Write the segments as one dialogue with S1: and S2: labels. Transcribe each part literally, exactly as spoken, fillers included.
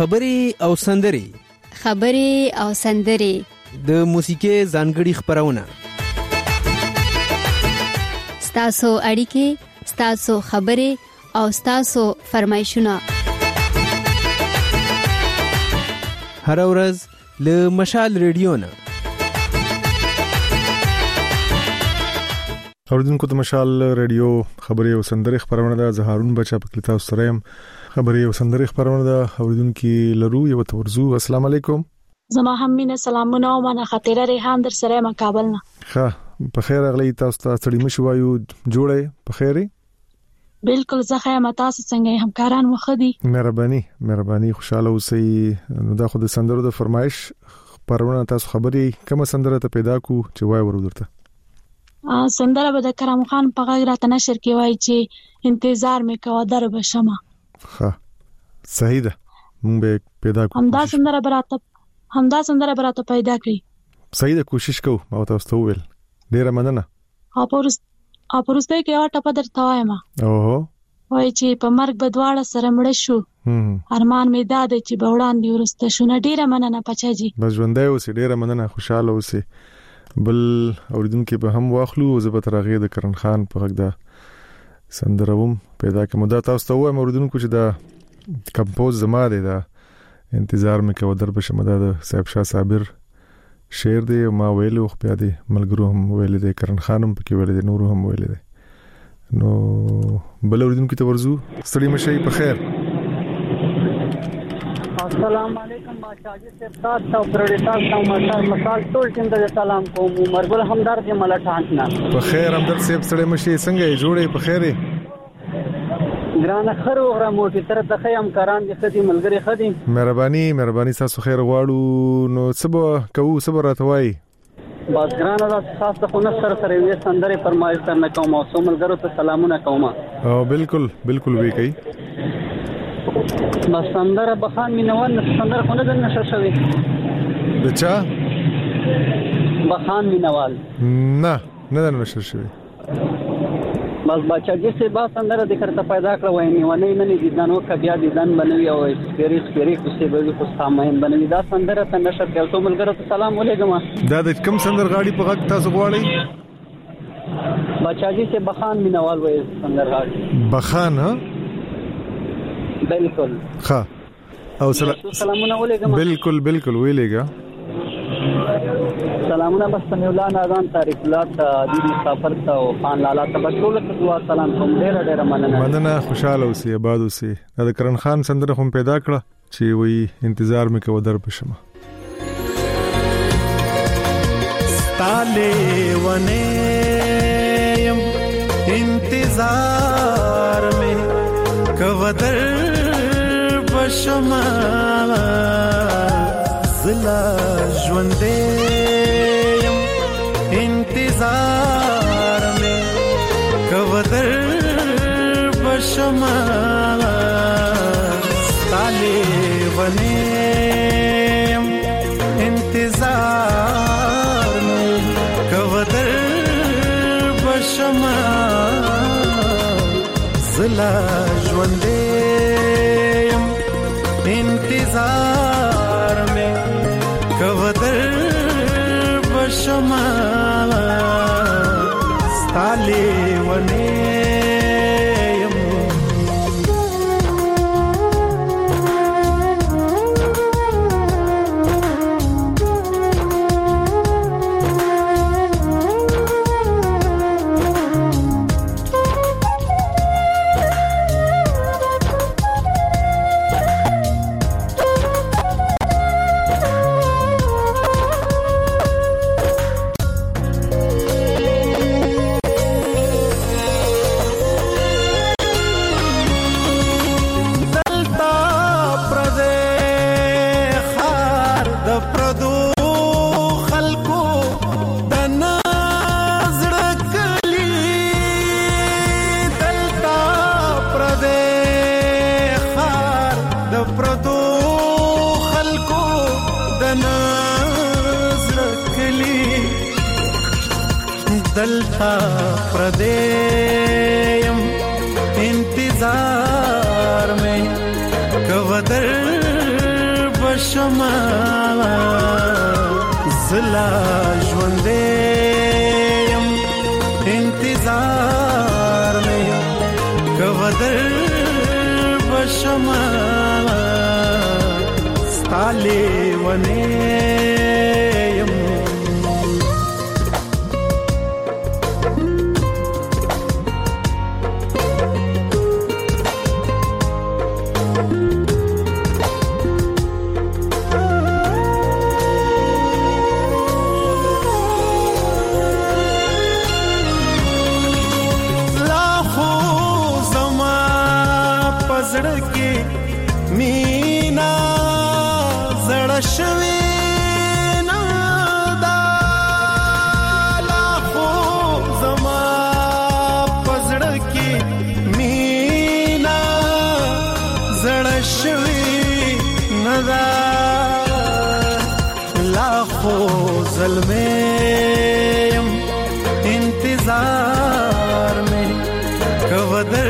S1: خبري او سندري
S2: خبري او سندري
S1: د موسیقي ځانګړي خبرونه
S2: ستاسو اړیکې ستاسو خبري او ستاسو فرمایشونه
S1: هر ورځ له مشال ریډیو نه
S3: اوریدونکو ته مشال ریډیو خبري او سندري خبرونه د زهارون بچا په کلیتا سریم خبري او سندري خبرونه د اوریدونکو لرو یو تورزو السلام علیکم
S4: زما هم مینه سلامونه او منه خاطره ریحان در سره مقابل نه
S3: ښه په خیر اغلی تاسو ته ستړي مشو وایو جوړه په خیري
S4: بالکل زه خیم تاسو څنګه همکاران مخدي
S3: مهرباني مهرباني خوشاله اوسئ نو دا خو د سندرو د فرمایش پرونه تاسو خبري کوم سندره ته پیدا کو چې وای ورودرته
S4: ا سندره به د کرم خان په غږ راته نشر کې وای چې انتظار مې کوه در بشمه
S3: ها صحیح ده مونږ به پیدا کو
S4: همدا سندره براته همدا سندره براته پیدا کړی
S3: صحیح ده کوشش کو او تاسو ته ویل ډیره مننه
S4: او پرست او پرسته کې یو ټپ درته وایم
S3: اوه
S4: وای چې په مرګ بدواړه سره مړ شو ارمان مې داده چې بوړان دی ورسته شونه ډیره مننه پچاجي
S3: بس ژوندۍ اوسې ډیره مننه خوشاله اوسې بل اوریدونکو به هم واخلو زبر ترغه د کرن خان په غږ دا سندروم پیدا کوم دا تاسو ته وایم اوریدونکو چې دا کمپوز زما دی دا انتظار مې کوي در بشم دا د صاحب شاه صابر شعر دی ما ویلو خو بیا دی ملګرو هم ویل دی کرن خانم پکې ویل دی نور هم ویل دی نو بل اوریدونکو ته ورزو ستړي مشي په خیر
S5: السلام علیکم ماشاجي صاحب تاسو او پروډوسر تاسو مشال مشال ټول ټیم ته سلام کوم مرګل همدرد ملټان نه
S3: په خیر همدرد صاحب ستړي مشي څنګه جوړې په خیره
S5: ګرانه خرو غره موټی تر ته خیم کاران دي خدي ملګری خدي
S3: مهرباني مهرباني تاسو خیر غواړو نو سبا کوو صبر راتوي
S5: بس ګرانه تاسو خو نه سره سره وې سندره فرمایش کرنا کوم او ملګرو ته سلامونه کوم
S3: او بالکل بالکل وی کوي
S5: بس سندره بخان مينوان سندره خو نه د نشه شوی
S3: بچا
S5: بخان مينوال
S3: نه نه د نشه شوی
S5: بس بچا چې سه با سندره د کرته پیدا کړو وای نیونه نه نه دي دانو کبیا دي دان بنوي او سپیری سپیری کو سه به کو ساماین بنوي دا سندره ته نشه کړو ملګرو ته سلام علیکم
S3: دا د کم سندر غاړي په غږ تاسو غواړئ
S5: بچا چې سه بخان مينوال وای سندر غاړي
S3: بخان ها
S5: بالکل
S3: ها او
S5: سلامونه علیکم
S3: بالکل بالکل ویلېګا
S5: سلامونه بس مولانا اذان تاریخ الله ته د مسافر ته او خان لالا ته ټول ته دعا سلام کوم ډېر ډېر مننه
S3: مننه خوشاله اوسې آباد اوسې دا کرن خان سندره هم پیدا کړه چې وی انتظار مې کوو در پښما
S6: ستاله ونه يم انتظار مې کوو در پښما زلا ژوندې انتظار میں کوثر بشما ستاله ونه انتظار میں کوثر بشما زلا ژوندې انتظار میں کوثر بشما ستاله ونه دلتا پردیم انتظار میں کوثر بشما زلا ژوندیم انتظار مې کوودر بشما ستاله ونه ظلمیم انتظار میں کوودر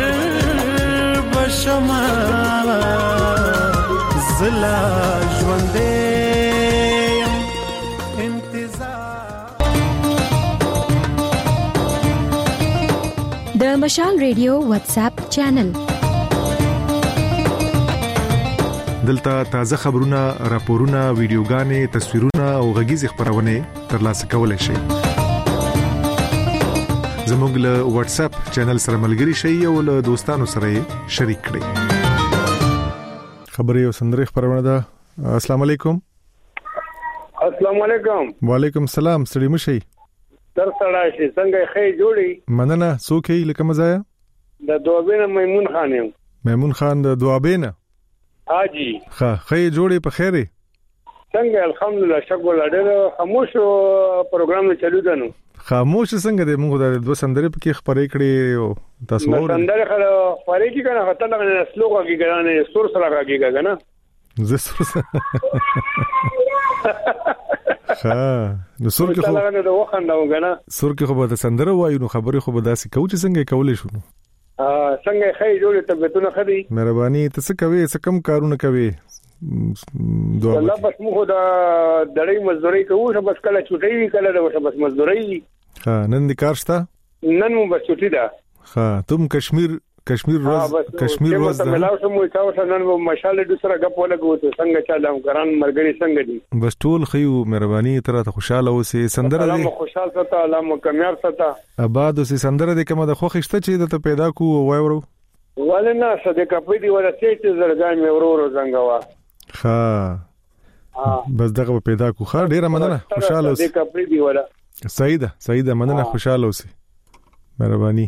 S6: بشما زلا ژوندیم انتظار.
S7: د مشال ریډیو واتس اپ چینل
S3: دلته تازه خبرونه، راپورونه، ویډیوګانې، تصویرونه او غږیز خبرونه ترلاسه کولای شئ. زموږ له واتس اپ چینل سره ملګري شئ او له دوستانو سره شریک کړئ. خبري او سندري خبرونه ده. السلام علیکم.
S8: السلام علیکم.
S3: وعلیکم السلام. ستړي مشئ.
S8: تر سره شي څنګه خې جوړي؟
S3: مننه. څوک یې لکه مزایا؟
S8: د دوابینه میمون خان یم.
S3: میمون خان د دوابینه.
S8: حاجی
S3: ښه خې جوړې په خیره
S8: څنګه؟ الحمدلله شکر لډر خاموش پروګرام چلو دنو.
S3: خاموش څنګه د موږ د دوه سندرې په خبرې کړې او تاسو
S8: ور سندره خبرې کې کنه خطر نه سلوګه کې ګرانه سور سره راګي کنه
S3: زه سور ها نو سور کې خو
S8: څنګه د وخنداو کنه
S3: سور کې خو به سندره وایو نو خبرې خو به داسې کوي څنګه کولې شو.
S8: ا څنګه خې جوړې طبيعتونه خدي؟
S3: مهرباني ته څه کوي؟ څه کم کارونه کوي؟
S8: دوه الله بس موږ دا دړې مزدوري کوو چې بس کله چټي کله د بس مزدوري.
S3: ها نن د کار شته؟
S8: نن مو بس چټي ده.
S3: ها تم کشمیر کشمیر روز کشمیر روز
S8: ده. ملاو سمو تاسو نن مو مشاله د سره غپ ولګو ته څنګه چالم ګران مرګري څنګه دي؟
S3: بس ټول خيو مهرباني تر ته خوشاله اوسې. سندره دې
S8: الله خوشاله ستا الله مو کامیاب ستا.
S3: آباد اوسې. سندره دې کومه د خوښشته چې ته پیدا کو وایورو
S8: ولنه صدقه په دې ورته چې زړګان مې ورورو زنګوا.
S3: ها بس دغه پیدا کو. خا ډیره مننه. خوشاله اوسې.
S8: صدقه په دې ولا
S3: سعیده سعیده مننه. خوشاله اوسې. مهرباني.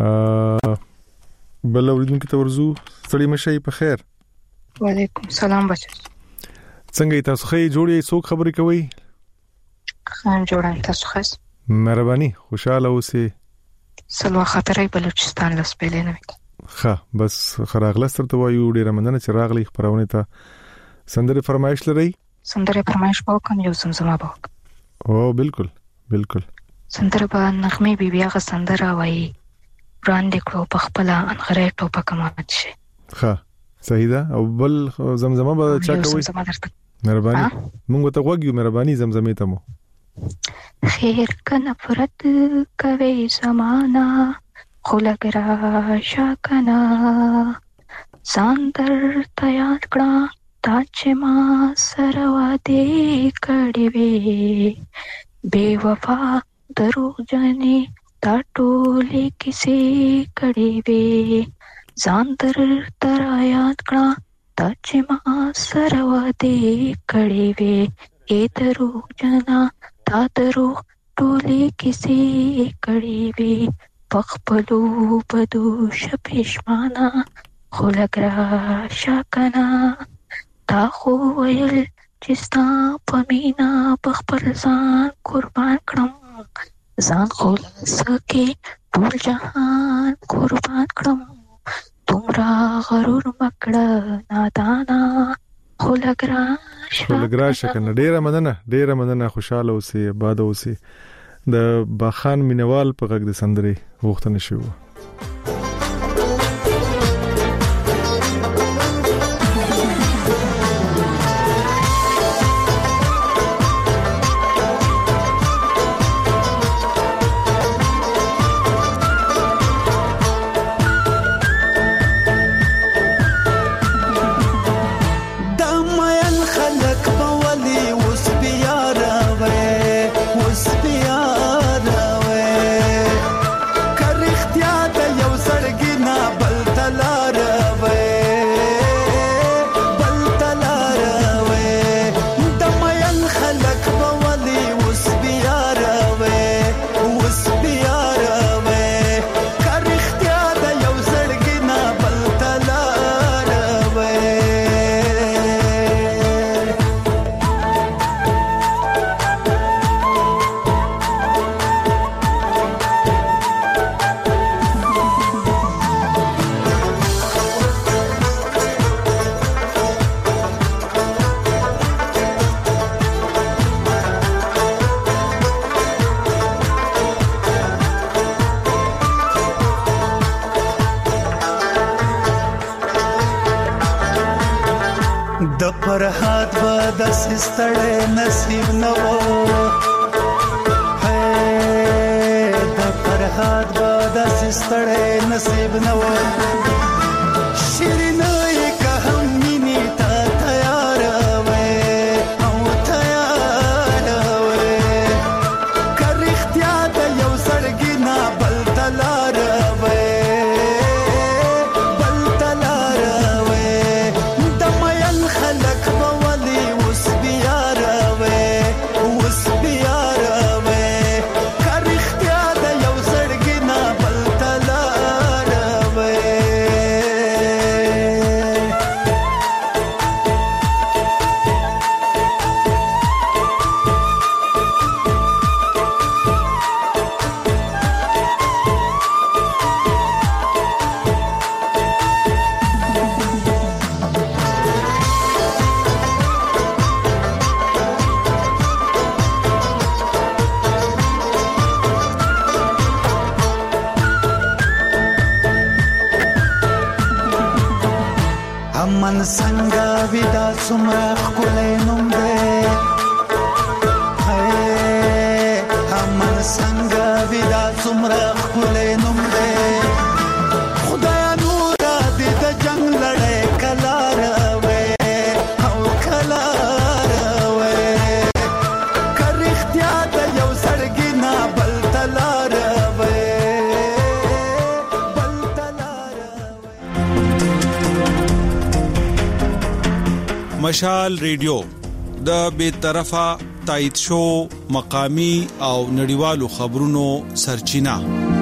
S3: بل اوریدونکو ته ورزو. ستړي مشئ په خیر.
S9: وعلیکم السلام بچو.
S3: څنګه تاسو خې جوړې څوک خبرې کوي؟
S9: خان جوړان تاسو خاص.
S3: مهرباني. خوشاله اوسې.
S9: سلوا خاطرې بلوچستان لاس پېلې نه وي.
S3: ښه بس خراغله سترته وایو. ډیره مننه چې راغلی خبرونه ته. سندره فرمایش لري؟
S9: سندره فرمایش وکم یو زمزمه وک.
S3: او بالکل بالکل.
S9: سندره په نغمه بي بي هغه سندره وایي وړاندې کړو په خپل انغری ټوپه کمات شي.
S3: ښه صحیح ده. او بل زمزمه به چا کوي؟ مهرباني مونږ ته وګیو. مهرباني زمزمه ته مو
S9: خیر ک نفرت کوي زمانہ خلق را شاکنا ساندر تیار کړه تا چې ما سره واده کړې وې بے وفا درو جنې تا ټولې کیسې کړې وې ځان در تر یاد کړه تا چې ما سره واده کړې وې اے درو جنا تا درو ټولې کیسې کړې وې پخپلو بدو شپشمانا خلق را شاکنا تا خو ویل چې ستا په مینا پخپل ځان قربان کړم ځان خلاص کې ټول جهان قربان کړم تمرا غرور مکړه نادانا خلق را
S3: خلق را شاکنا. ډیره مننه ډیره مننه. خوشاله اوسې آباد اوسې. د باخان مینوال په غږ د سندرې غوښتنه شوه.
S6: د فرحات به د سستړې نصیب نه و د فرحات به د سستړې نصیب نه و شیرینه که هم مینې ته تیار وې او تیار وې که رښتیا د یو زړګي نه بل ته لار وې من څنګه ودا څومره ښکلی نوم دی من څنګه ودا څومره ښکلی نوم دی خدایا نوره دې د جنګ لړۍ کله راوې او کله راوې که رښتیا د یو زړګي نه بل ته لار وې بل ته لار
S10: مشال ریډیو د بے طرفه تایید شو مقامی او نړیوالو خبرونو سرچینه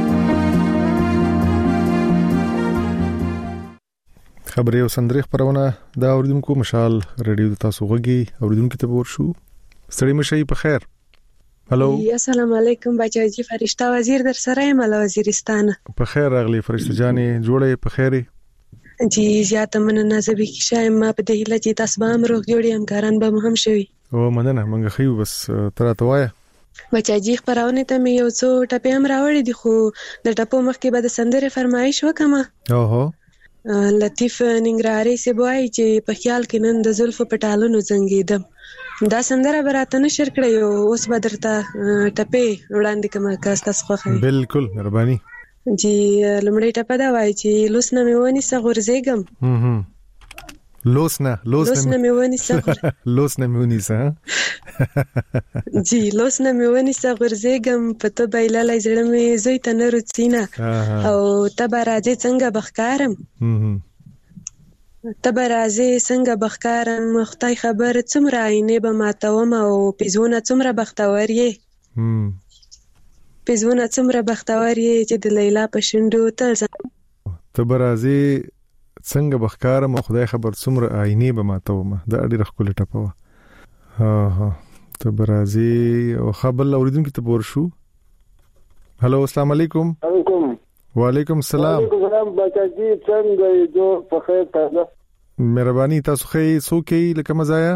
S3: خبري او سندري خبرونه دا اوریدونکو مشال ریډیو تاسو غږی اوریدونکو ته ورشو ستړي مشي په خیر هالو
S11: السلام علیکم بچاجي فرشتہ وزیر در سره مل وزیرستان
S3: په خیر اغلی فرشتہ جانې جوړې په خیري
S11: جی زیاته مننه زبې کې شایم ما په دې لږه تاسو به هم روغ جوړی هم کاران به هم شوي
S3: او مننه منګه خيو بس ترا توای
S11: بچاجي خبرونه ته مې یو څو ټپې هم راوړې دي خو د ټپو مخکې به د سندره فرمایش وکما
S3: اوهو
S11: لطیف ننګرهاري سی بوای چې په خیال کې نن د زلف په ټالونو زنګیدم دا سندره براته نشر کړی او اوس به درته ټپې وړاندې کوم کاست تاسو خوښوي
S3: بالکل مهرباني
S11: جی لمړی ټپه دا وای چې لوس نه میونی سغورځېګم
S3: هم لوس نه لوس
S11: نه میونی سغور
S3: لوس نه میونی سه
S11: جی لوس نه میونی سغورځېګم پته بایلاله زړه مې زوی ته نه رڅینا او تبه راځي څنګه بخکارم تبه راځي څنګه بخکارم خدای خبر څومره عینې به ماتوم او پیزونه څومره بختور یې پیزونه څومره بختور یې چې د لیلا په شندو تل
S3: تبه راځي څنګه بخکارم او خدای خبر څومره عینې به ماتوم دا ډېر ښکلی ټپه ها ها تبه راځي او خبر اوریدونکو ته ورشو هالو السلام علیکم
S8: علیکم
S3: وعلیکم السلام
S8: وعلیکم السلام بچاجي څنګه جو په خیر تازه
S3: مهرباني تاسو خې سوکې لکه مزایا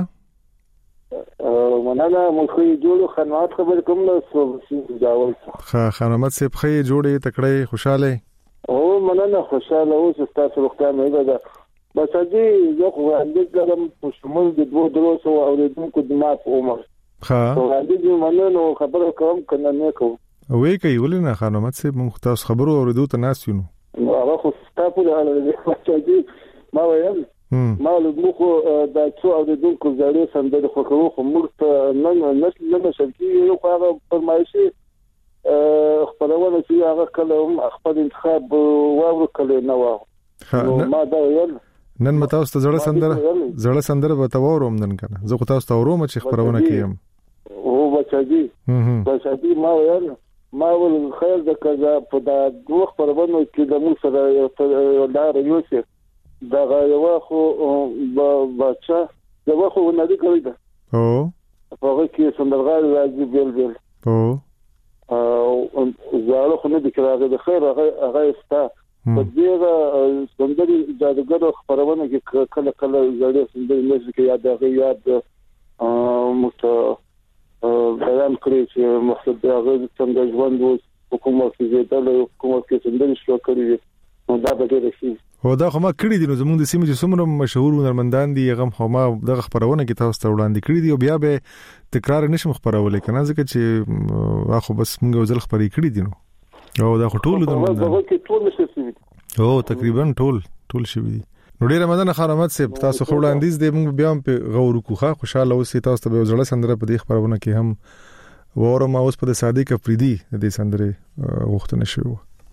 S8: مننه مونږ جوړو خدمات خبر کوم نو جاول
S3: ښه خدمات سه خې جوړې تکړه خوشاله
S8: او مننه خوشاله اوس تاسو روغتیا مې ده بچاجي یو خو اندې کوم په شمول د دوه دروسو اوریدونکو د ما په عمر
S3: ښه
S8: او اندې مننه خبر کوم کنه نه کوم
S3: وې کوي ولنه خدمات سه مونږ تاسو خبرو اوریدو ته ناس یو نو
S8: هغه خو تاسو له بچاجي ما ویل ما له مخه د څو اوریدونکو زړې سندره خو کوو خو موږ ته نن نسل نه شرکي یو هغه فرمایشي خبرونه چې هغه کله خپل انتخاب واورو کله نه و نو ما دا ویل
S3: نن متاو ست زړه سندره زړه سندره به تاوروم نن کنه زه خو تاسو تاوروم چې خبرونه کیم
S8: او بچاجي بچاجي ما ویل ما ول خیر د کذا په دا دوه خبرونه کې د موږ سره لار یوسف دا یو خو بچا یو خو نه دی کوي دا
S3: او
S8: هغه کې سندرغال راځي بیل بیل
S3: او
S8: او زاله خو نه دی کراغه د خیر هغه هغه استا په دې سندري جادوګر خبرونه کې کله کله زړې سندري مې کې یاد هغه یاد مت بیان کړی چې مقصد هغه څنګه ژوند حکومت کې زیاتله حکومت کې سندري شو کړی نو دا به ډېر شي
S3: او دا خو ما کړی دي نو زموږ د سیمې چې څومره مشهور هنرمندان دي هغه خو ما دغه خبرونه کې تاسو ته وړاندې کړی دي او بیا به تکرار نشم خبرولای کنه ځکه چې واخو بس موږ ځل خبرې کړی دي نو او دا خو ټول هنرمندان او تقریبا ټول ټول شوی دي نو ډیر مننه خانمت سي تاسو خو وړاندیز دی موږ بیا په غوړو کوخه خوشاله اوسئ تاسو ته یو ځله سندره په دې خبرونه کې هم ورما اوس په صادق افریدي د سندره وختونه شو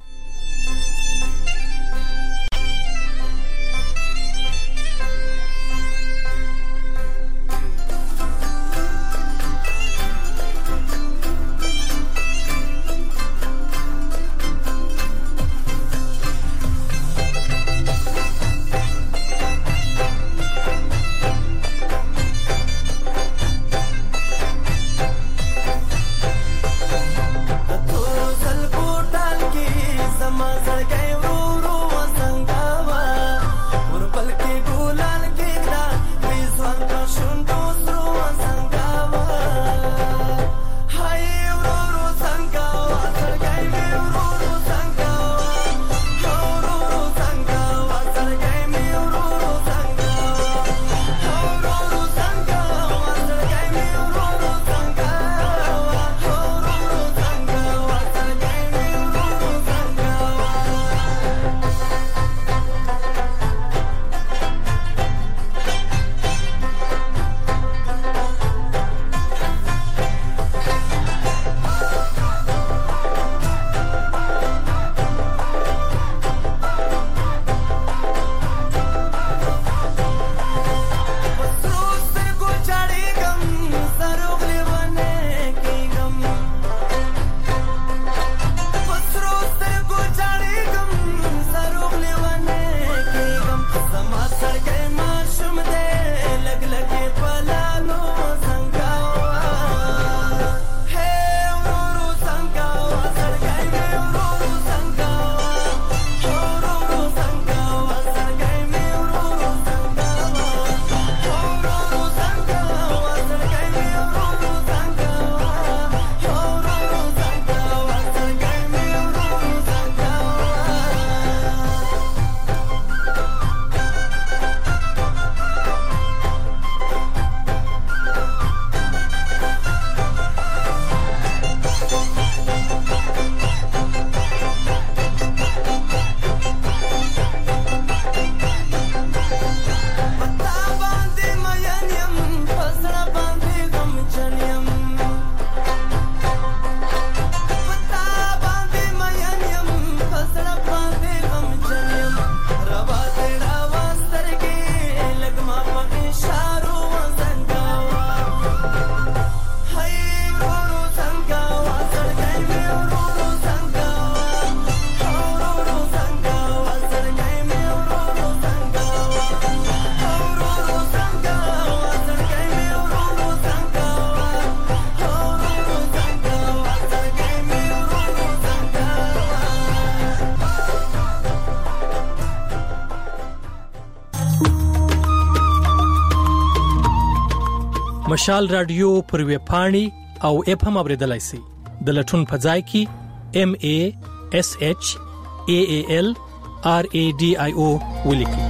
S12: مشال رادیو پر ویب پاڼې او اپ هم اوریدلای شئ د لټون په ځای کې ام ا اس اچ ا ا ال ار ا ډي آی او ولیکئ.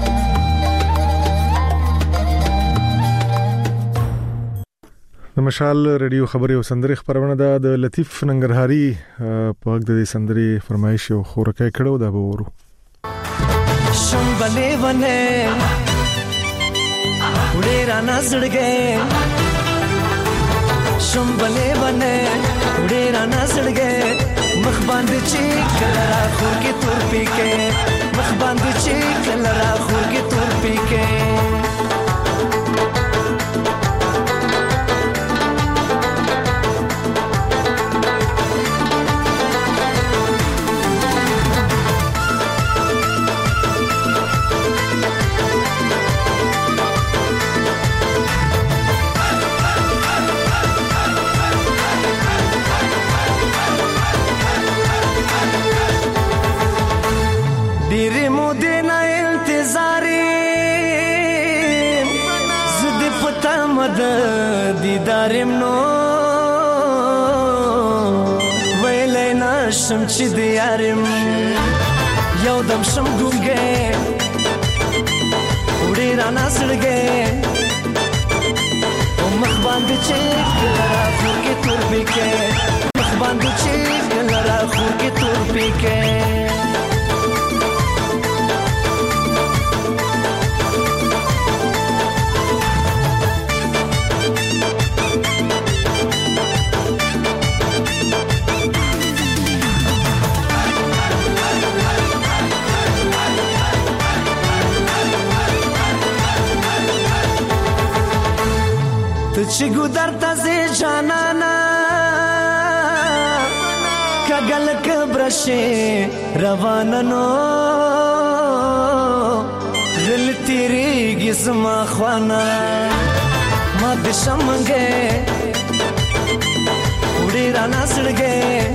S3: د مشال رادیو خبري او سندري خبرونه ده د لطیف ننګرهاري په حق د سندري فرمایش او خورکې کړو دا به ورو
S6: شمبلې ونه وړې را نازړګې شمبلې ونه وړې را نازړګې مخ باندې چې کلرا خور کې تور پی کې مخ باندې چې کلرا خور کې تور پی کې دیدارم نو ویلای نشم چې دیارم یو دم شم ګونګې رانا سړګې او مخ باندې چې کلرا خور کې تور پکې مخ باندې چې کلرا خور کې تور پکې چې ګودر تازه جانانا کګل کبرشه روانانو دل تیری گسما خوانا ما د شمګه وړي رانا سړګه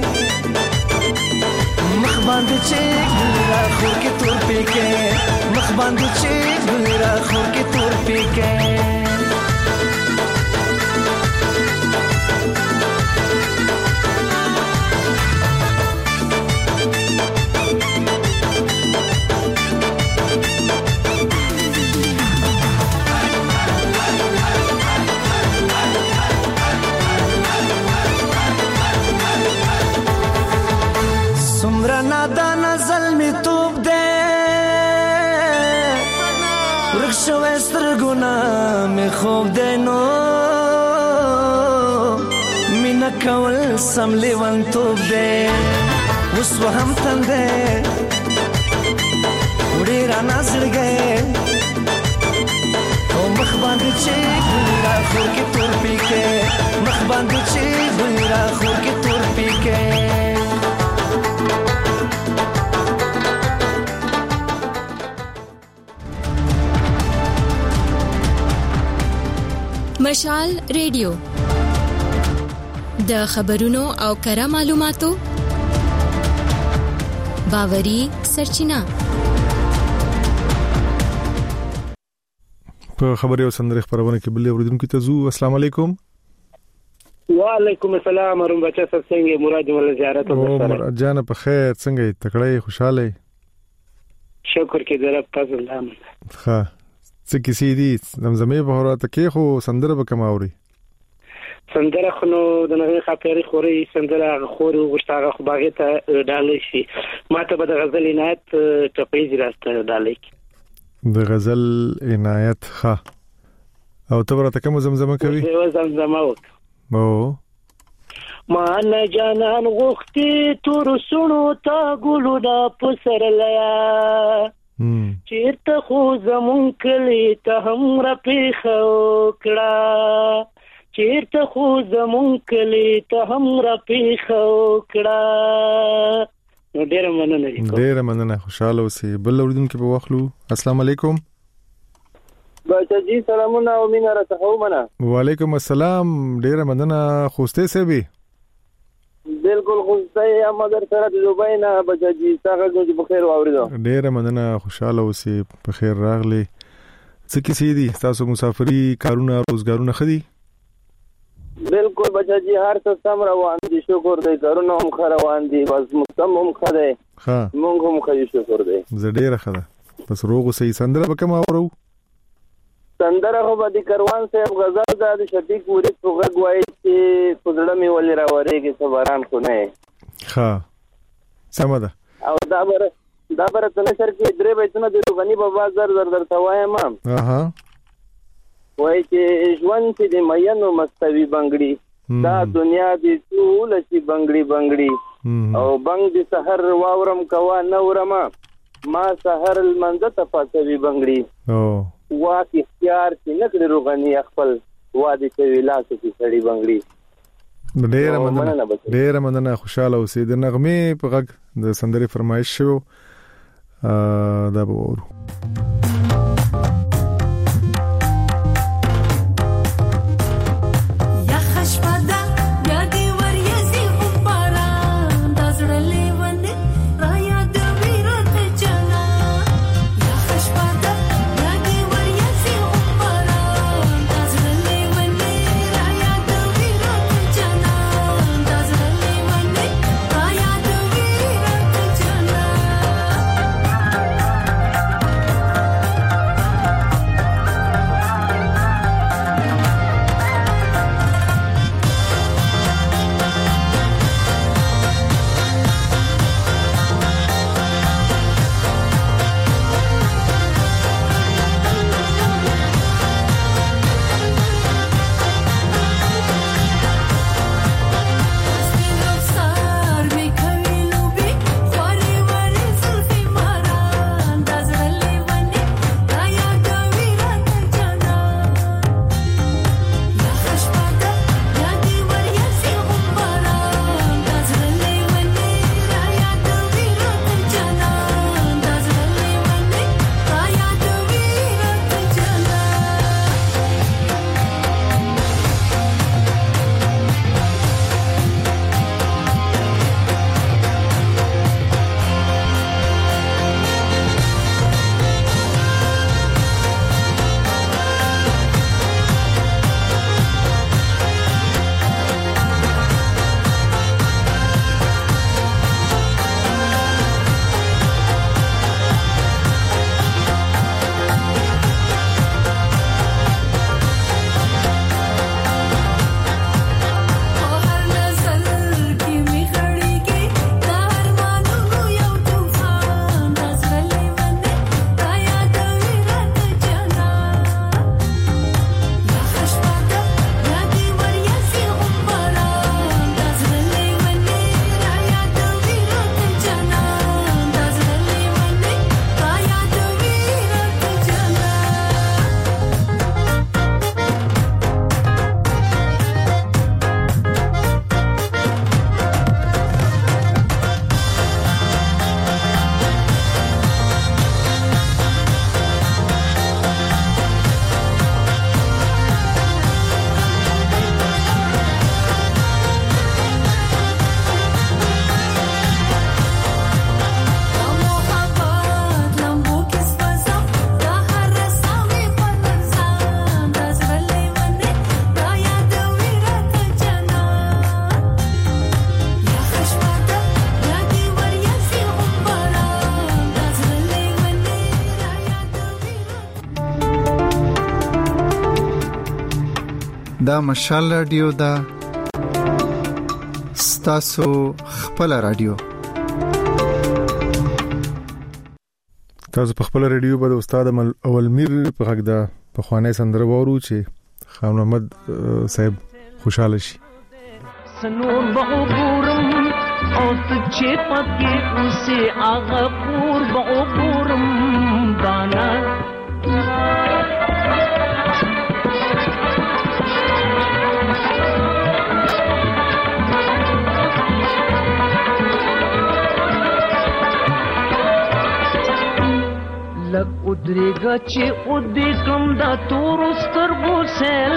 S6: مخ باندې چې ګلرا خور کې تور پکې مخ باندې چې ګلرا خور کې تور پکې نادان ظلمی توب دے ورکشو استرگونا می خوب دے نو مینا کول سملی ون توب دے وسو هم تن دے وڑی رانا زڑ گئے او مخ باندې چې ګلرا خور کې تور پکې مخ باندې چې ګلرا خور کې تور پکې
S7: مشال ریډیو د خبرونو او کره معلوماتو باوري سرچینه
S3: په خبري او سندري خبرونه کې بلې اوریدونکو ته زو السلام علیکم
S13: وعلیکم السلام ورحمت الله څنګه مراد ول زیارت وکړه
S3: عمر جان په خیر څنګه تکړه خوشاله
S13: شکر کې درب فضل الله
S3: ښه څه کیسې دي زمزمه به راته کې خو سندره به کماوري
S13: سندره خو نو د نغمه خاطري خوري سندره خوري وغشتاغه خو باغې ته ډالې شي ماته به د غزل عنایت ټپې راست ډالې
S3: د غزل عنایت ښه او ته راته کوم زمزمه کوي
S13: زه زمزمه وک
S3: او
S13: ما نه جانان غوختي تور سونو تا ګلو دا پسرلیا چیرته خو زمون کلی ته هم را پیخو کړه چیرته خو زمون کلی ته هم را پیخو کړه نو ډیر مننه
S3: ډیر مننه خوشاله اوسې بل اوریدونکو په واخلو السلام علیکم
S14: بچا جی سلامونه او مینا را ته ومنه
S3: وعلیکم السلام ډیر مننه خوسته سه به
S14: بالکل خوشته یم مگر سره د دوبای نه بچا جی تاسو کو په خیر واوریدو
S3: ډیر مننه خوشاله اوسې په خیر راغلی څه کیسې دي تاسو مسافری کارونه روزګارونه خدي
S14: بالکل بچا جی هر څه سم روان دي شکر دې کارونه هم روان دي بس مستم هم خده
S3: ها
S14: مونږ هم خدي شکر دې
S3: زه ډیر خده بس روغ سي سندره به کوم اورو
S14: سندره خو باندې کاروان صاحب غزل دا د شفیق پوری څوغه غوای چې پزړه می ولې راوړېږي صبران خو نه
S3: ها سمده
S14: او دا بر دا بر تل سر کې درې بیتونه د غنی بابا زر زر در توایم
S3: اها
S14: وای چې ژوند چې د مینو مستوي بنگړي دا دنیا دې ټول شي بنگړي بنگړي او بنگ دې سحر واورم کوا نورما ما سحر المنځ ته پاتوي بنگړي
S3: او
S14: واک اختیار چې نکړي روغني خپل وادي چې ویلاس کې سړي بنگړي
S3: ډېر مننه ډېر مننه خوشاله اوسې د نغمه په غږ د سندري فرمایش شو دا به ورو
S15: دا مشال رادیو دا ستاسو خپل رادیو.
S3: تاسو په خپل رادیو باندې استاد اول میر په حق دا په خوانې سندره وورو چې خان محمد صاحب خوشاله شي.
S16: سنور بغورم او چې پکې اوسه هغه پور بغورم دانا لک ادریگا چه ادی کم دا تور سترگو سیل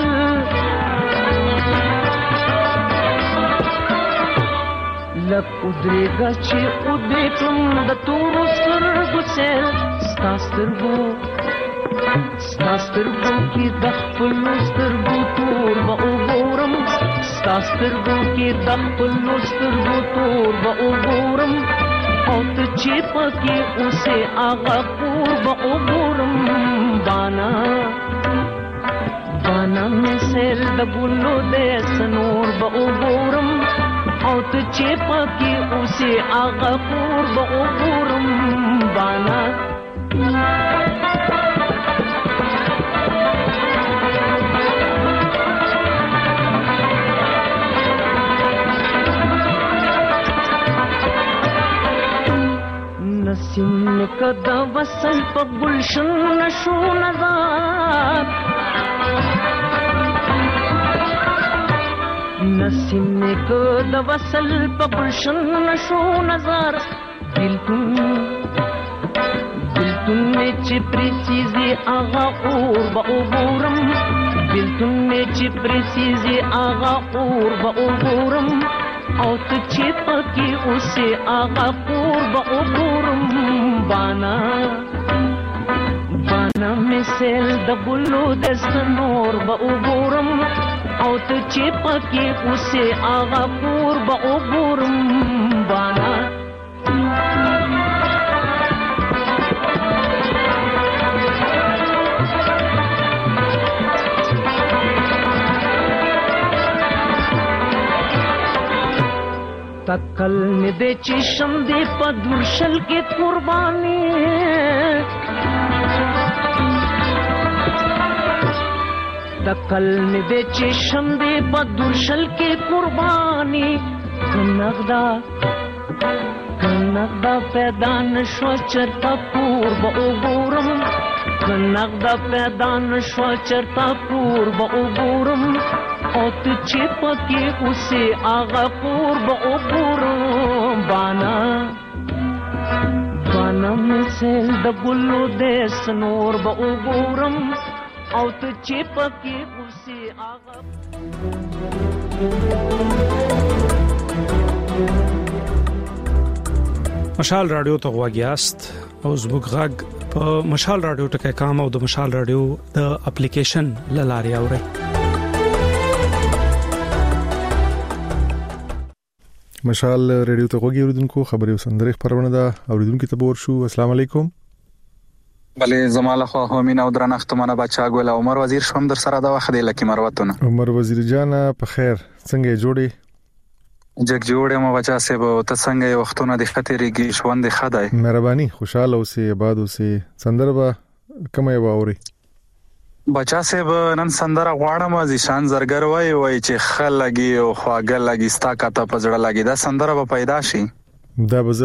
S16: لک ادریگا چه ادی کم دا تور سترگو سیل ستا سترگو ستا سترگو کی دخپلو سترگو تور با اوگورم ستا سترگو کی دخپلو سترگو تور با اوگورم او ته چې پکې اوسه هغه پور به وګورم بانا بانا مې سیل د ګلو د سنور به وګورم او ته چې پکې اوسه هغه پور به وګورم بانا نسیم کدا وصل په گلشن نشو نظر نسیم کدا وصل په گلشن نشو نظر دلتون دلتون میں چپری چیزی آغا اور با اوگورم دلتون میں چپری چیزی آغا اور با اوگورم او ته چې پکې اوسه هغه پور به وګورم بانا بانا مې سیل د ګلو د سنور به وګورم او ته چې پکې اوسه هغه پور به وګورم بانا تکل می دے چشم دے پدرشل کے قربانی تکل می دے چشم دے پدرشل کے قربانی کنغدا کنغدا پیدا نشو چرتا پور با اوگورم کنغدا پیدا نشو چرتا پور با اوگورم او ته چې پکې اوسه هغه پور به وګورم بانا بانا مې سیل د ګلو د سنور به وګورم او ته چې پکې اوسه هغه
S12: مشال رادیو ته غواګیاست او زموږ غږ په مشال رادیو ټکي کام او د مشال رادیو د اپلیکیشن لاري اوري.
S3: مشال ریډیو ته غوږی اوریدونکو خبري وسندري خبرونه ده اوریدونکو ته بور شو. السلام علیکم.
S17: بله زماله خو همین او درنښت منه بچا ګول عمر وزیر شوم در سره دا وخت دی لکه مروتونه.
S3: عمر وزیر جان په خیر څنګه جوړي؟
S17: جګ جوړه مو بچا سه به ته څنګه وختونه د خطرېږي ژوند خدای.
S3: مهرباني خوشاله اوسې آباد اوسې سندربه کومه ووري؟
S17: بچا صاحب نن سندره غواړم از شان زرګر وای وای چې خلګي او خواګه لګي ستا کاته پزړه لګي دا سندره به پیدا شي.
S3: دا به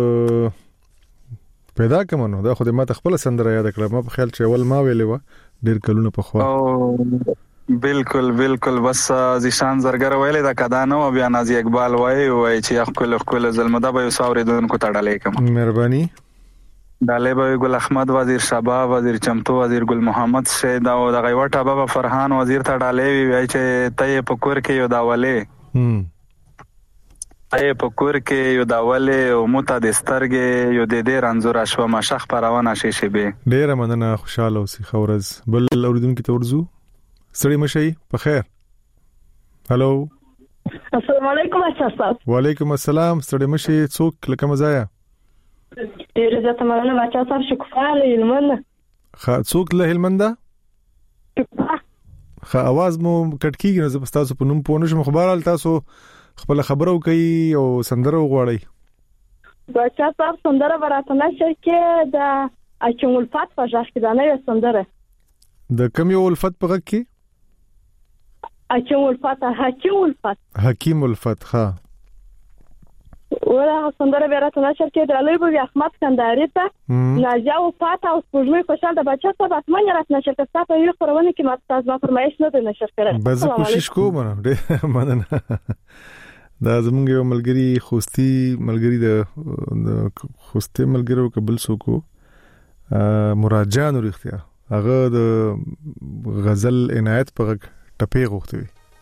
S3: پیدا کومنو دا خو د ماته خپل سندره یاد کړم ما په خیال چې اول ما ویلې و ډیر کلونه په خوا.
S17: او بالکل بالکل بس زیشان زرګر ویلې دا کدا نو بیا نازي اقبال وای وای چې خپل خپل زلمدا به وساوریدونکو تړلې کوم.
S3: مهرباني.
S17: داله به ګل احمد وزیر شباب وزیر چمتو وزیر ګل محمد شید او د غیوټه بابا فرحان وزیر ته ډالې وی چې ته په کور کې یو داوله هم ته په کور کې یو داوله او مت د سترګې یو د دې رنزور اشو مشخ پروانه شي شي به
S3: ډیر مننه خوشاله اوسې خورز بل اوریدونکو ته ورزو سړی مشي په خیر. هالو
S18: السلام علیکم استاد.
S3: وعلیکم السلام سړی مشي څوک لکه مزایا
S18: ډیر زه ته مننه بچا صاحب شکفاله هلمند.
S3: خا څوک له هلمند؟ خا आवाज مو کټ کیږي نو زه تاسو په نوم پونه شم خبرال تاسو خپل خبرو کوي او سندره وغواړي
S18: بچا صاحب سندره ورته نشر کې د اچول الفت په ځخ کې دا نه سندره
S3: د کوم یو الفت په غږ کې
S18: اچول الفت حکیم الفت
S3: حکیم الفت ها
S18: ولا سندره ورته نشر کې د علي بو احمد کندهاري ته ناجا او فاته او سپوږمۍ خوشال د بچا صاحب اتمن رات نشر کې تاسو یو خبرونه کې ماته تاسو فرمایش نه د نشر کړل
S3: بس کوشش کوم نه مننه دا زمونږ یو ملګری خوستي ملګری د خوستي ملګرو قبل سوکو مراجعان ورختیا هغه د غزل عنایت په ټپې غوښتي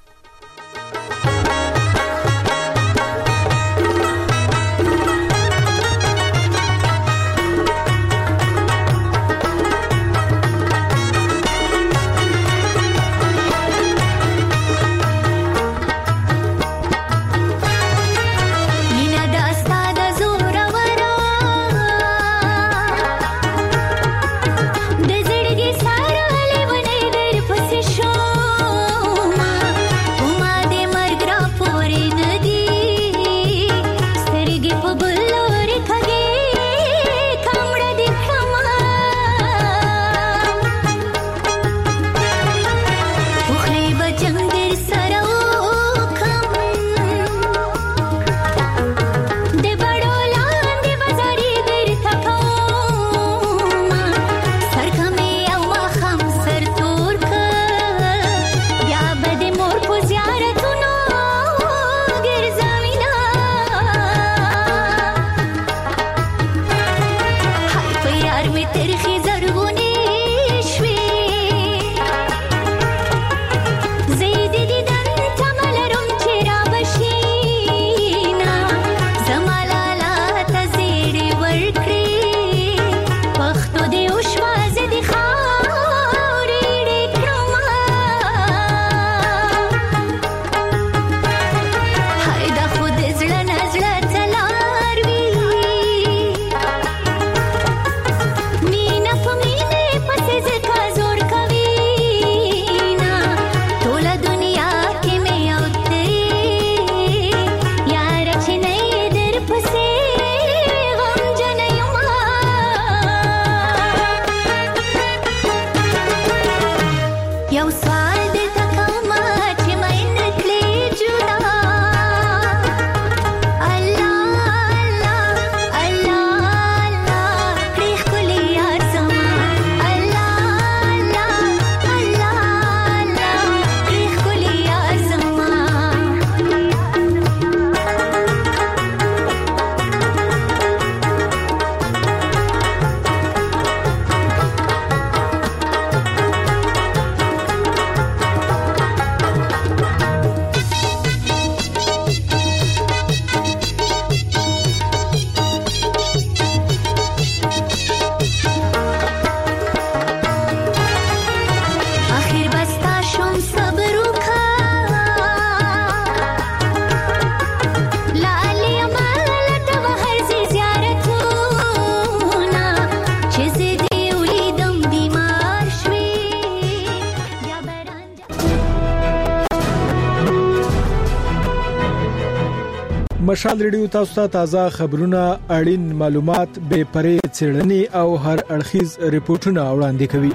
S3: مشال ریډیو تاسو ته تازه خبرونه اړین معلومات به پرې څېړنې او هر اړخیز ریپورتونه وړاندې کوي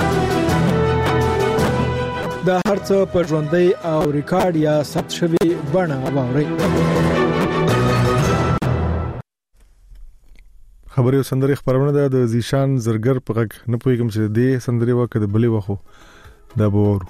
S3: دا هرڅه په ژوندۍ او ریکارډ یا ثبت شوی بڼه واوري خبري سندري خبرونه ده د زیشان زرګر په غږ نه پوهیږم چې د سندري وکړه د بلې وخو دا بورو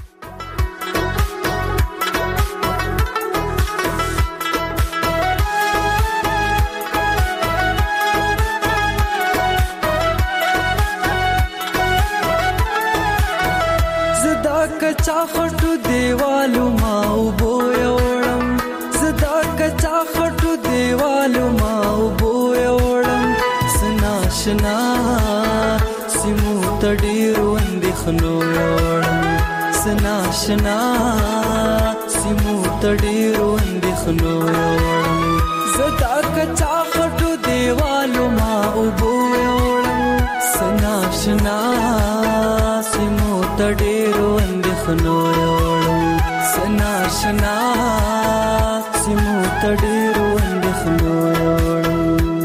S6: कच्चा खटू देवालू माऊ बोयोड़म सदा कच्चा खटू देवालू माऊ बोयोड़म सनाशना सिमू तडीरू अंदिखलो योड़म सनाशना सिमू तडीरू अंदिखलो योड़म सदा कच्चा खटू देवालू माऊ बोयोड़म सनाशना सिमू तडीरू अंदिखलो
S19: اندېښنو یوړم سنا شنا سمو تډیرو اندېښنو یوړم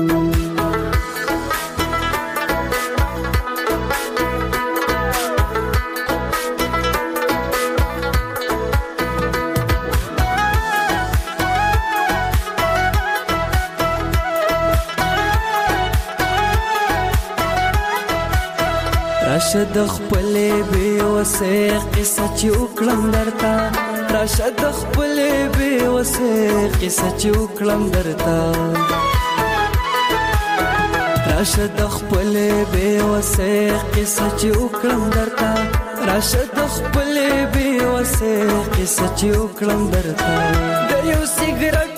S19: راشد خپلې بې وسې قصه چې وکړم درته راشد خپلې بې وسې قصه چې وکړم درته راشد خپلې بې وسې قصه چې وکړم درته راشد خپلې بې وسې قصه چې وکړم درته د یو سیګریټ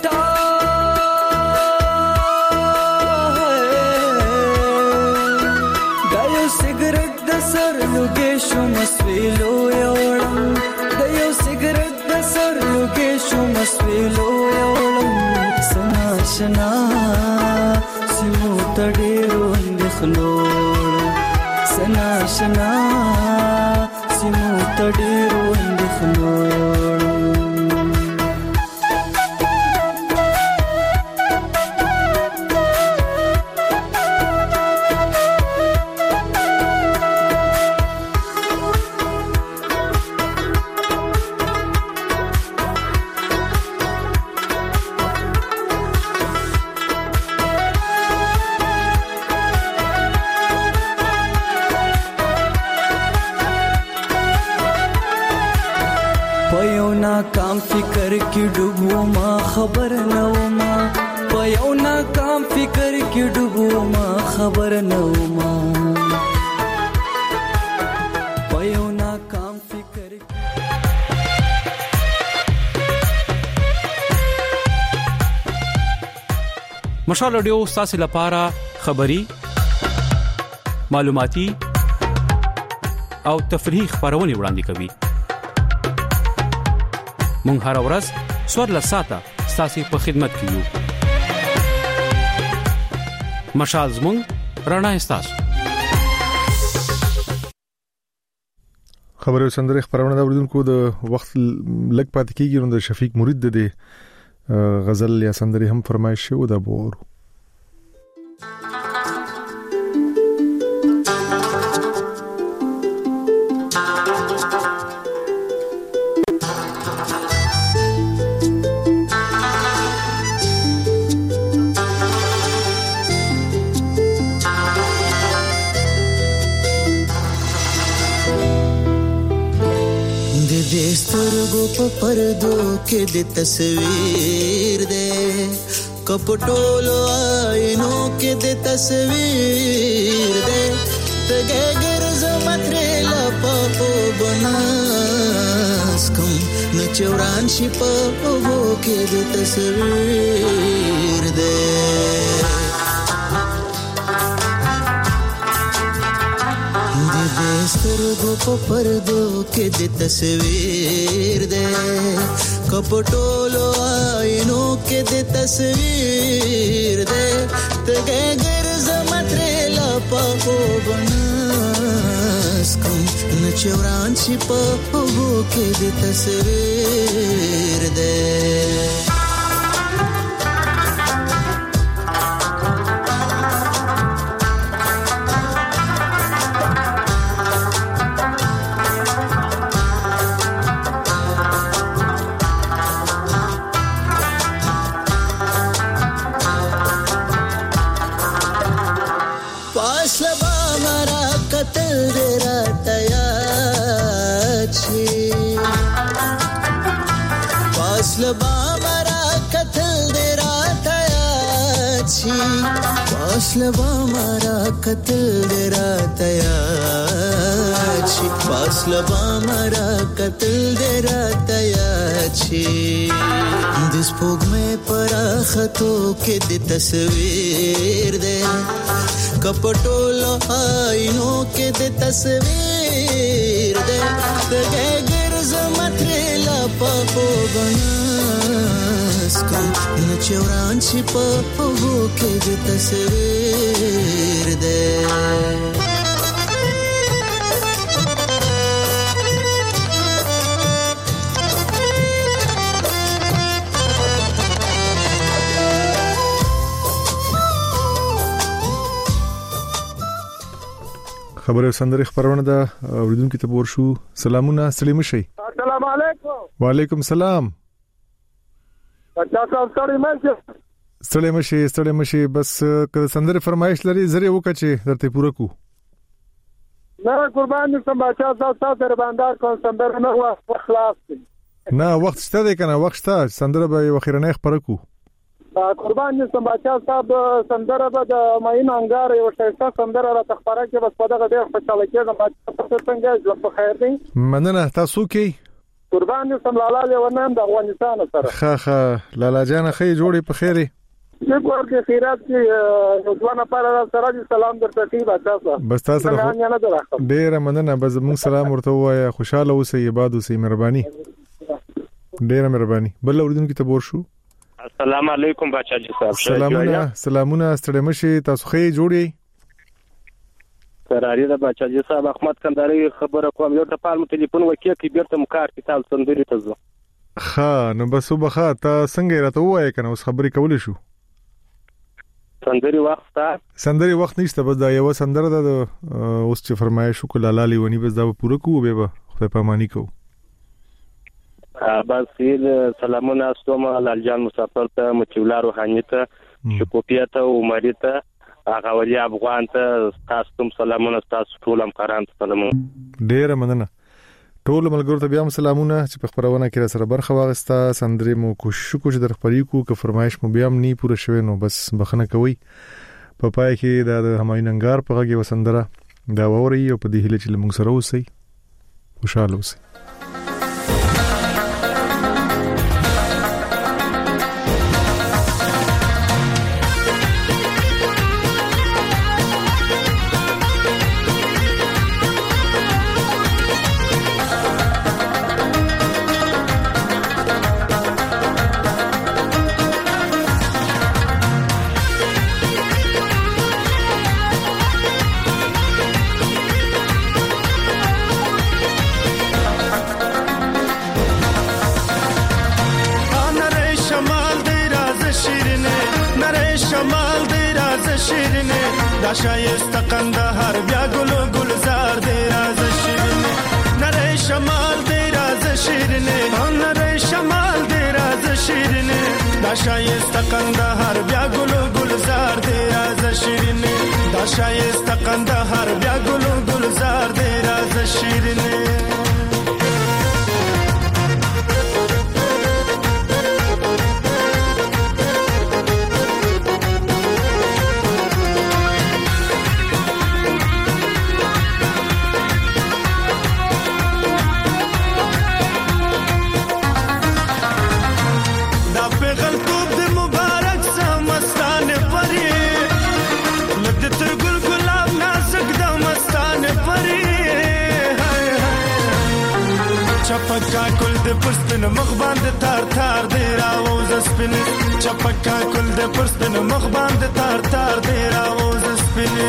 S19: سیګریټ د سر لوګې شو مسویلو یوړم د یو سیګریټ د سر لوګې شو مسویلو یوړم سنا شنا سمو تډیرو اندېښنو سنا شنا سمو تډیرو اندېښنو یوړم ناکام فکر کې ډوبو ما خبر نه وما په یو ناکام فکر کې ډوبو ما خبر نه وما په یو ناکام فکر
S20: مشال رادیو ستاسو لپاره خبري معلوماتي او تفریحي خبرونه وړاندې کوي مونږ هر ورځ سوړل ساته ستاسو په خدمت کې یو مشال زمون رڼا ستاسو
S3: خبرو سندره خبرونه دا وردونکو د وخت لګ پات کیږي نو د شفیق مرید د غزل یا سندره هم فرمایش شو دا بور
S21: سترګو په پردو کې د تصویر دې کپټولو آینو کې د تصویر دې تګه ګرځ مترې لپو بناس کوم نو چوران شي په وو کې د تصویر دې سترګو په پردو کې د تصویر دې کپټولو آینو کې د تصویر دې تګه ګرځ مترې لپو بناس کوم نچوران شي په وو کې د تصویر دې فاصله مارا قتل درا تیاچی فاصله مارا قتل درا تیاچی دس پوگ میں پراختو کې د تصویر دے کپټولو آینو کې د تصویر دے دغه ګرځ مترې لا په بناس کوم نچوران شي په وو کې د تصویر دے
S3: خبره سندره خبرونه ده اوریدونکو ته ورشو. سلامونه سلیم شي.
S2: السلام علیکم.
S3: وعلیکم السلام.
S2: بچا صاحب ستړي مشه
S3: ستړي مشه ستړي مشه بس که سندره فرمایش لري زری وکړي درته پوره کو.
S2: نه قربان نشم بچا صاحب تاسو در باندې کوم سندره نه و خلاص دي.
S3: نه وخت شته دی کنه وخت شته سندره به وخیرنه خبره کو.
S2: قربان نشم بچا صاحب سندره به د ماین انګار یو شایسته سندره را تخبره کې بس په دغه ډیر خوشاله کېږم بچا څنګه ژوند په خیر دی.
S3: مننه تاسو کې
S2: قربان نشم لالا لیونم د افغانستان سره.
S3: ها ها لالا جان خې جوړې په خیره.
S2: شکر دې خیرات کې ځوانه پر سره سلام درته کوي بچا صاحب.
S3: بس تاسو سره ډیر مننه بس موږ سلام ورته وایي خوشاله اوسئ عبادت اوسئ مهرباني. ډیر مهرباني. بل اوریدونکو ته ورشو.
S22: السلام علیکم بچا جی صاحب.
S3: سلامونه سلامونه ستړي مشي تاسو خې جوړي.
S22: سراری دا بچا جی صاحب احمد کنداري خبره کوم یو ټپال مو ټلیفون وکي کې بیرته مکار کې تاسو سندري ته زو.
S3: ها نو بس وبخه تا څنګه راته وایې کنه اوس خبرې کولې شو.
S22: سندري وخت تا
S3: سندري وخت نشته بس دا یو سندره ده اوس چې فرمایش وکړه لالا لیونی بس دا پوره کوو به خدای پامانی کوو.
S22: بس سلامونه استوم لال جان مسافر ته مچولا روحاني ته شکوپیا ته عمرې ته هغه ولي افغان ته تاسو ته سلامونه تاسو ټول هم قران ته سلامونه.
S3: ډیر مننه ټول ملګرو ته بیا هم سلامونه چې په خبرونه کې سره برخه واغستا سندري مو کوشش کوم در خبرې کو که فرمایش مو بیا هم نی پوره شوی نو بس بخنه کوي. په پای کې د هماین انګار په غږی وسندره دا ووري او په دې هله چې موږ سره اوسئ خوشاله اوسئ.
S6: شایسته قندهار بیا ګل ګلزار دی راز شیرینه نری شمال دی راز شیرینه نری شمال دی راز شیرینه دا شایسته قندهار بیا ګل ګلزار دی راز شیرینه دا شایسته قندهار بیا ګل ګلزار دی راز شیرینه. چپکا کل د پرستن مخ باندې تار تار دی راوز سپین چپکا کل د پرستن مخ باندې تار تار دی راوز سپین.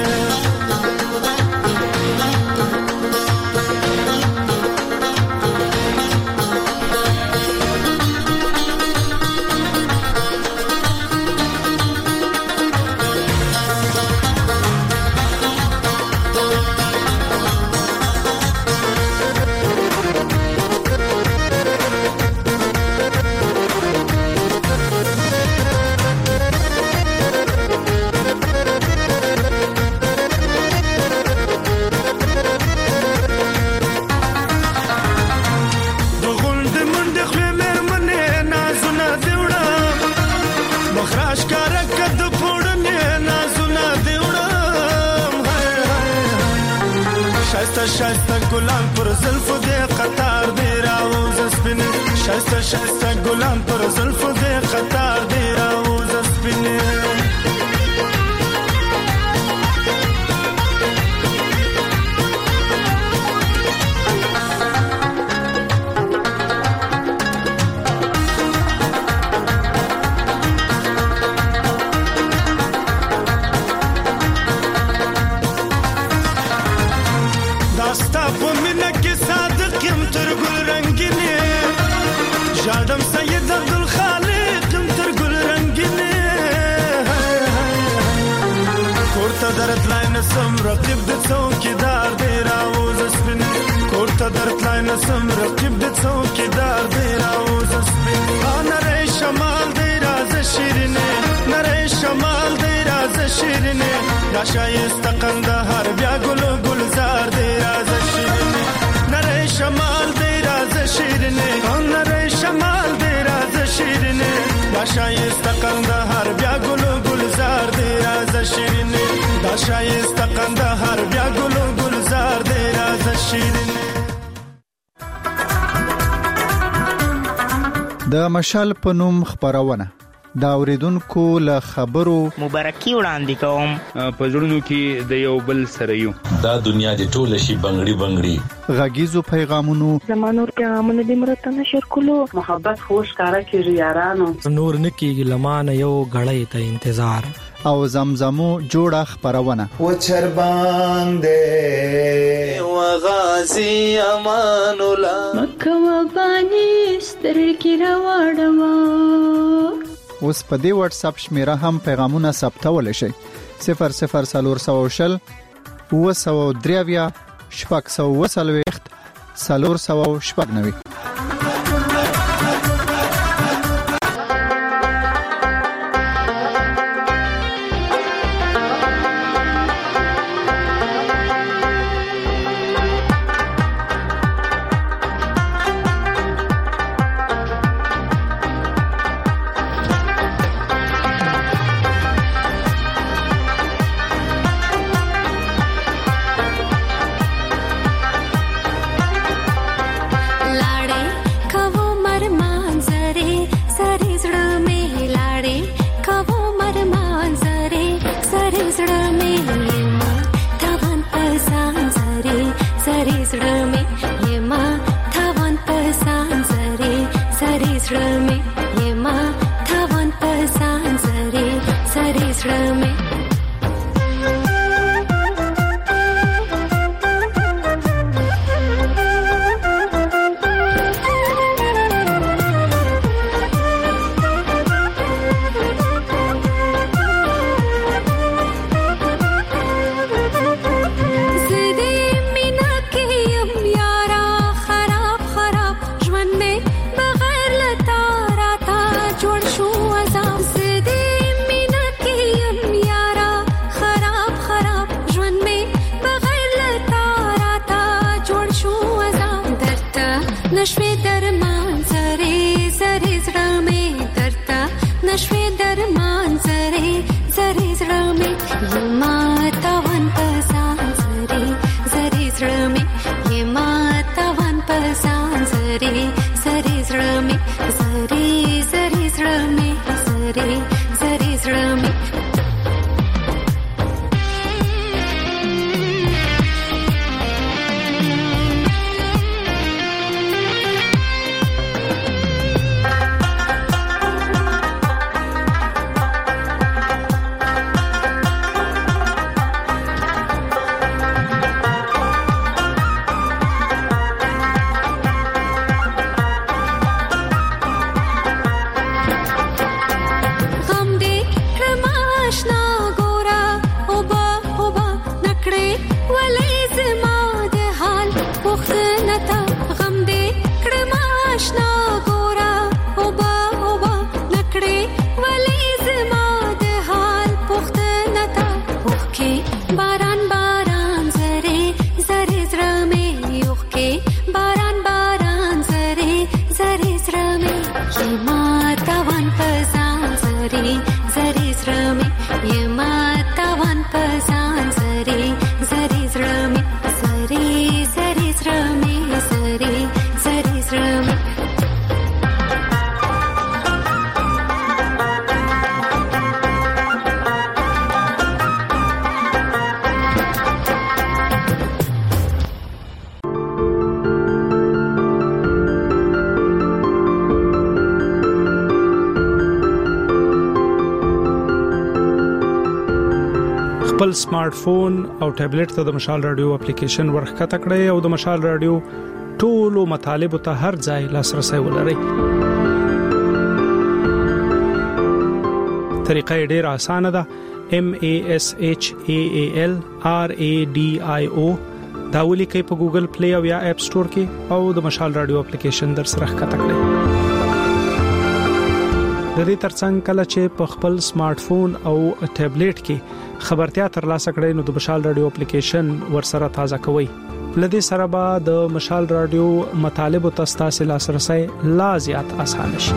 S6: شایسته ګلان پر زلفو دې قطار دې راوز سپین شایسته شایسته ګلان پر زلفو دې قطار دې راوز سپین. جادم سید عبد الخالق تر ګل تلای نسم رقیب د څوکیدار دی راوز سپین نری شمال دی راز شیرینه نری شمال دی راز شیرینه دا شایست قندهار بیا ګل ګلزار دی راز شیرینه نری شمال دی راز شیرینه نری شمال دی راز شیرینه دا شایست قندهار بیا ګل ګلزار دی راز شیرینه دا شایست قندهار بیا ګل ګلزار دی راز شیرینه
S15: د مشال په نوم خبرونه دا اوریدونکو له خبرو
S1: مبارکي وړاندې کوم
S4: په ژوندونو کې د یو بل سره یو
S23: دا دنیا د ټوله شي بنگړي بنگړي
S15: غږیزو پیغامونو
S18: زمانور پیغامونه د مرته نشر کولو محبت خوش کارا کیږي یارانو
S12: نور نکیږي لمانه یو غړې ته انتظار
S15: او زمزمو جوړه خبرونه
S21: و چرباندې و غازی امان الله
S24: مکه و بانی سترګې راوړم
S15: اوس په دې واتس اپ شمیره هم پیغامونه ثبتول شي صفر صفر سلور سو شل و سو دریویا شپږ سو وسلويخت سلور سو شپږ نوي
S25: خپل سمارټ فون او ټابلیټ ته د مشال رادیو اپلیکیشن ورخته کړئ او د مشال رادیو ټولو مطالب ته هر ځای لاسرسي ولرئ. طریقه ډیره اسانه ده. M A S H A A L R A D I O دا ولیکئ په ګوګل پلی او یا اپ سٹور کې او د مشال رادیو اپلیکیشن در سره ښکته کړئ. د دې ترڅنګ کله چې په خپل سمارټ فون او ټابلیټ کې خبرتیا ترلاسه کړئ نو د مشال رادیو اپلیکیشن ورسره تازه کوئ. لدې سره به د مشال رادیو مطالب او تاسو لاسرسي لا زیات اسانه شي.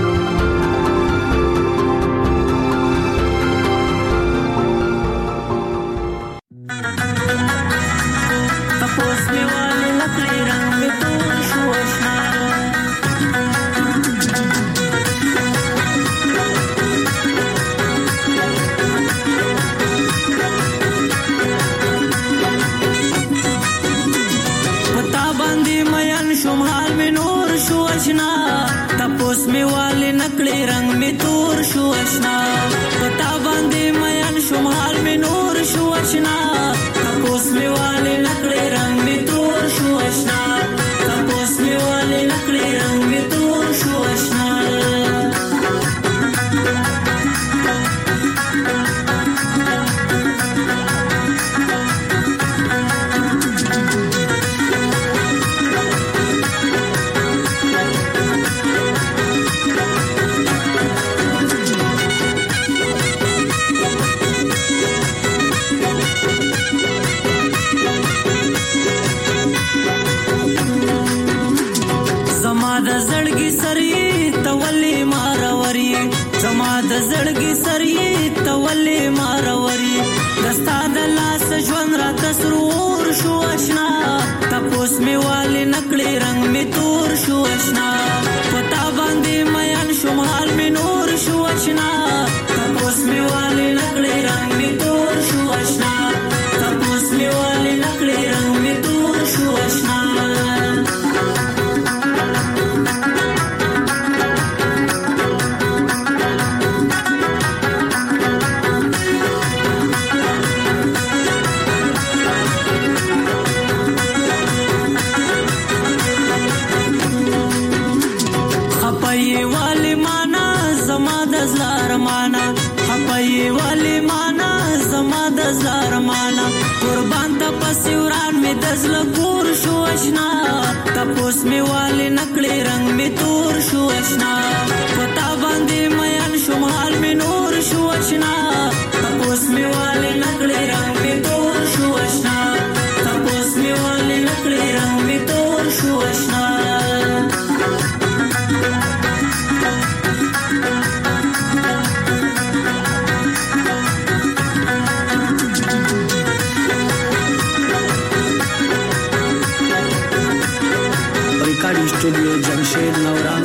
S5: Studio Jamshed नवरान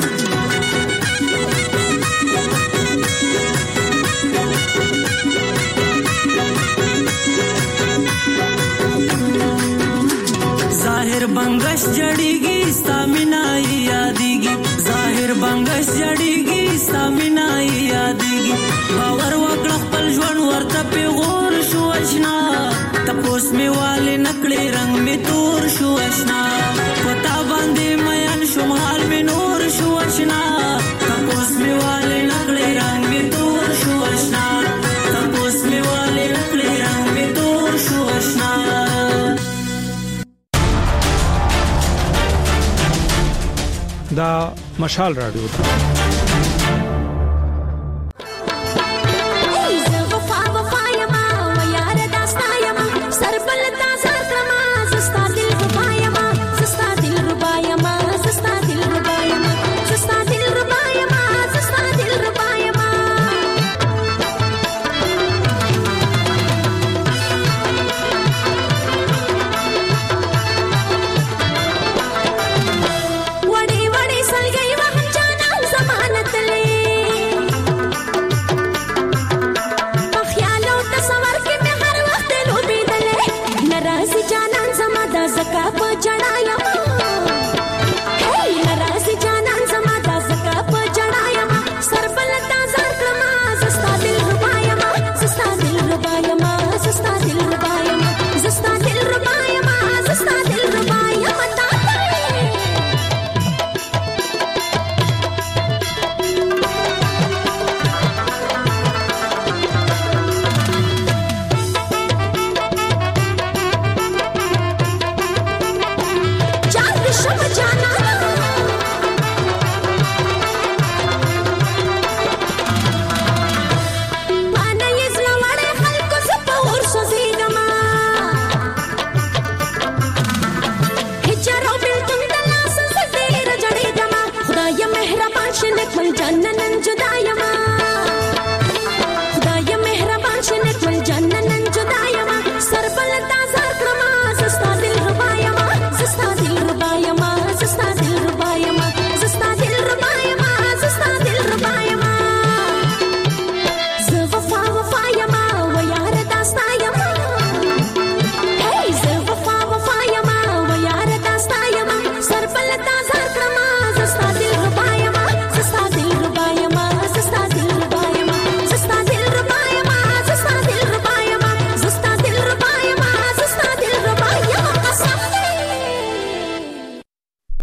S5: जाहिर बंगश जड़ीगी स्तामिनाई यादीगी जाहिर बंगश जड़ीगी स्तामिनाई यादीगी बावर वकड़ खपल ژوند ورته پیغور شو اشنا تپوس می والے نکړې رنگ می تور شو اشنا پتا باندې مېن شمال می نور شو اشنا تپوس می والے نکړې رنگ می تور شو اشنا تپوس می والے نکړې رنگ می تور شو اشنا.
S25: دا مشال رادیو